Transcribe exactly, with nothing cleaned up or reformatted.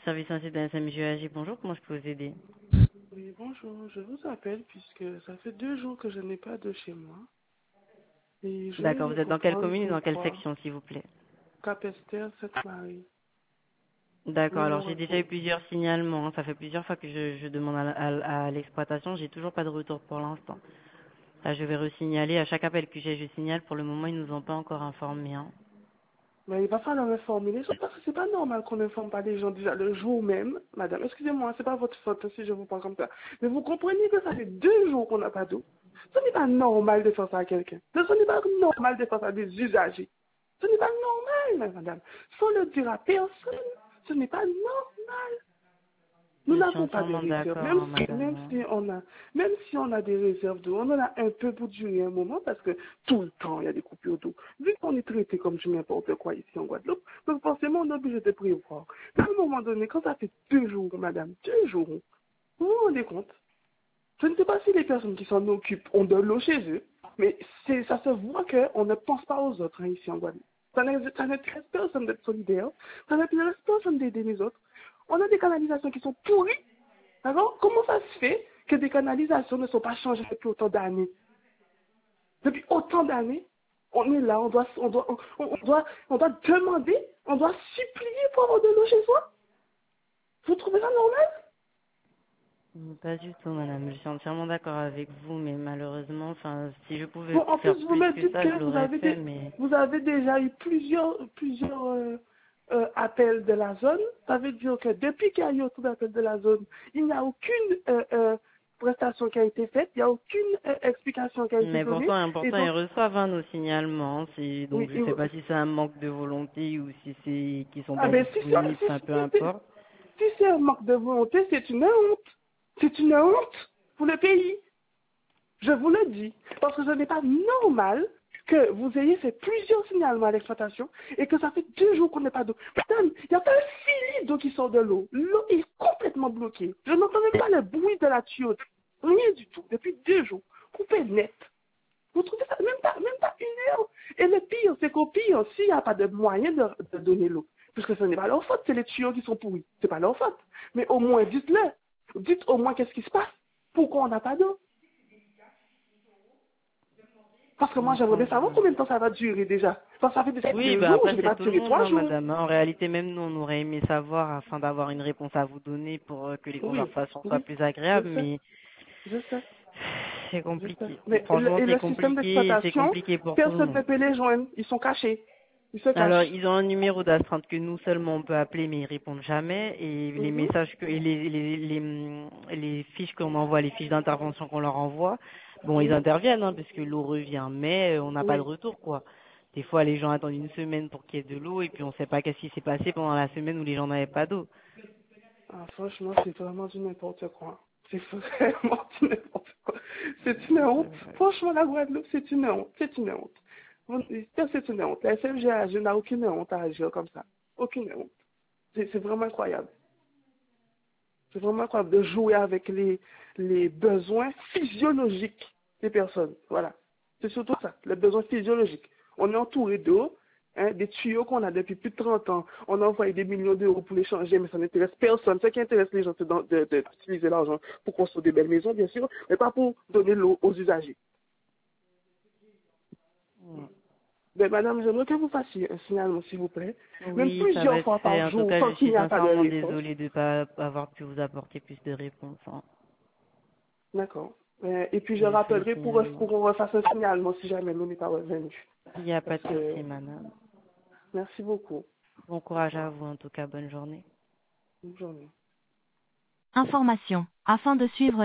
service ainsi de la S M J A J. Bonjour, comment je peux vous aider? Oui, bonjour, je vous appelle puisque ça fait deux jours que je n'ai pas de chez moi et je D'accord, voulais vous êtes dans quelle comprendre commune et dans quelle pourquoi section, s'il vous plaît? Capester Sainte-Marie, D'accord, alors j'ai déjà eu Mille-le-Repos. plusieurs signalements, hein. Ça fait plusieurs fois que je, je demande à, à- à l'exploitation, j'ai toujours pas de retour pour l'instant. Là, je vais resignaler, à chaque appel que j'ai, je signale, pour le moment, ils nous ont pas encore informés. Hein. Mais il va falloir informer les gens parce que c'est pas normal qu'on n'informe pas les gens déjà le jour même, madame. Excusez-moi, c'est pas votre faute si je vous parle comme ça. Mais vous comprenez que ça fait deux jours qu'on n'a pas d'eau. Ce n'est pas normal de faire ça à quelqu'un. Ce n'est pas normal de faire ça à des usagers. Ce n'est pas normal, madame. Sans le dire à personne, ce n'est pas normal. Nous Je suis n'avons pas de entièrement réserve, d'accord, même hein, si, même madame. si on a, même si on a des réserves d'eau, on en a un peu pour durer un moment parce que tout le temps il y a des coupures d'eau. Vu qu'on est traité comme du n'importe quoi ici en Guadeloupe, donc forcément on est obligé de prévoir. Mais à un moment donné, quand ça fait deux jours, madame, deux jours, vous vous rendez compte? Je ne sais pas si les personnes qui s'en occupent ont de l'eau chez eux, mais c'est, ça se voit qu'on ne pense pas aux autres hein, ici en Guadeloupe. Ça n'intéresse ça n'intéresse personne d'être solidaire, ça n'intéresse personne d'aider les autres. On a des canalisations qui sont pourries. Alors, comment ça se fait que des canalisations ne sont pas changées depuis autant d'années? Depuis autant d'années, on est là, on doit, on doit, on, on doit, on doit demander, on doit supplier pour avoir de l'eau chez soi. Vous trouvez ça normal? Mm, Pas du tout, madame. Je suis entièrement d'accord avec vous, mais malheureusement, enfin, si je pouvais Bon, en faire plus, vous plus me que dites ça, je que vous l'aurais avez, fait, des, mais vous avez déjà eu plusieurs, plusieurs euh, euh, appels de la zone. Ça veut dire que depuis qu'il y a eu autant d'appels de la zone, il n'y a aucune euh, euh, prestation qui a été faite, il n'y a aucune euh, explication qui a été Mais donnée. pourtant, Et pourtant, ils donc, reçoivent hein, nos signalements. C'est donc oui, je il- sais pas si c'est un manque de volonté ou si c'est qu'ils sont ah pas ben si, disponibles. c'est- Enfin, si, peu si, si, importe. si c'est un manque de volonté, c'est une honte. C'est une honte pour le pays. Je vous le dis, parce que ce n'est pas normal que vous ayez fait plusieurs signalements à l'exploitation et que ça fait deux jours qu'on n'a pas d'eau. Madame, il n'y a pas un filet d'eau qui sort de l'eau. L'eau est complètement bloquée. Je n'entends même pas le bruit de la tuyauterie. Rien du tout. Depuis deux jours. Coupé net. Vous trouvez ça même pas, même pas une heure. Et le pire, c'est qu'au pire, s'il n'y a pas de moyen de, de donner l'eau, puisque ce n'est pas leur faute, c'est les tuyaux qui sont pourris. C'est pas leur faute. Mais au moins, dites-le. Dites au moins qu'est-ce qui se passe. Pourquoi on n'a pas d'eau? Parce que moi, Donc, j'aimerais quand bien savoir je- combien de temps ça va durer déjà. Parce que ça fait déjà Oui, deux bah jours, je après ne vais c'est pas tout le durer monde, trois hein, jours. madame. En réalité, même nous, on aurait aimé savoir afin d'avoir une réponse à vous donner pour euh, que les Oui, conversations soient oui, plus je agréables, sais, mais je sais, c'est je sais. compliqué. Mais le, Franchement, et c'est le système compliqué, c'est d'exploitation, compliqué pour tout le personne monde. ne peut les joindre. Ils sont cachés. Ils se Alors, cachent. ils ont un numéro d'astreinte que nous seulement on peut appeler, mais ils répondent jamais. Et les Mhm, messages que, et les, les, les, hum, les fiches qu'on envoie, les fiches d'intervention qu'on leur envoie, bon, ils oui, interviennent, hein, parce que l'eau revient, mais euh, on n'a pas de oui. retour, quoi. Des fois, les gens attendent une semaine pour qu'il y ait de l'eau, et puis on sait pas qu'est-ce qui s'est passé pendant la semaine où les gens n'avaient pas d'eau. Ah, franchement, c'est vraiment du n'importe quoi. C'est vraiment du n'importe quoi. C'est une honte. Franchement, la Guadeloupe, c'est une honte. C'est une honte. Vous- C'est une honte. La S F G A G n'a aucune honte à agir comme ça. Aucune honte. C'est c'est vraiment incroyable. C'est vraiment incroyable de jouer avec les, les besoins physiologiques des personnes. Voilà. C'est surtout ça, les besoins physiologiques. On est entouré d'eau, hein, des tuyaux qu'on a depuis plus de trente ans. On a envoyé des millions d'euros pour les changer, mais ça n'intéresse personne. Ce qui intéresse les gens, c'est d'en- de- de- d'utiliser l'argent pour construire des belles maisons, bien sûr, mais pas pour donner l'eau aux usagers. Mm. Mais madame, j'aimerais que vous fassiez un signalement, s'il vous plaît, même Oui, ça va plusieurs être fois fait. par En tout jour, cas, tant je qu'il suis n'y a pas de sincèrement réponse. désolée de ne pas avoir pu vous apporter plus de réponses. Hein. D'accord. Euh, et puis je J'ai fait le rappellerai pour, pour signalement. qu'on refasse un signalement si jamais l'eau n'est pas revenue. Il n'y a pas Parce de que, souci, madame. merci beaucoup. Bon Au courage à revoir. vous, en tout cas. Bonne journée. Bonne journée. Information. Afin de suivre